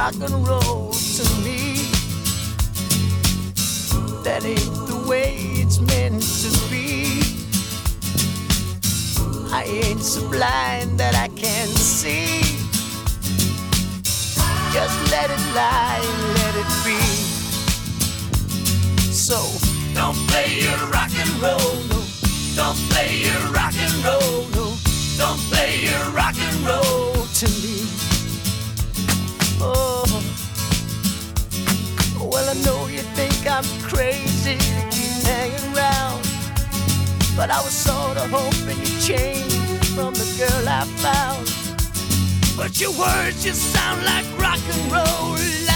rock and roll to me. That ain't the way it's meant to be. I ain't so blind that I can't see. Just let it lie and let it be. So don't play your rock and roll, no. Don't play your rock and roll, no. Don't play your rock and roll to me. Oh, well, I know you think I'm crazy to keep hanging around, but I was sort of hoping you'd change from the girl I found. But your words just sound like rock and roll.